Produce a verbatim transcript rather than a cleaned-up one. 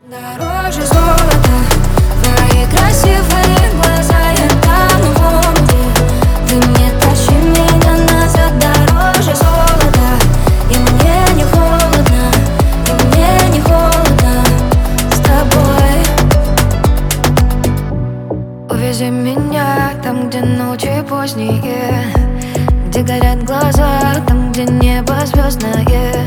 Дороже золота, твои красивые глаза, я тону в омуте. Ты мне тащи меня назад. Дороже золота, и мне не холодно, и мне не холодно с тобой. Увези меня там, где ночи поздние, где горят глаза, там, где небо звездное.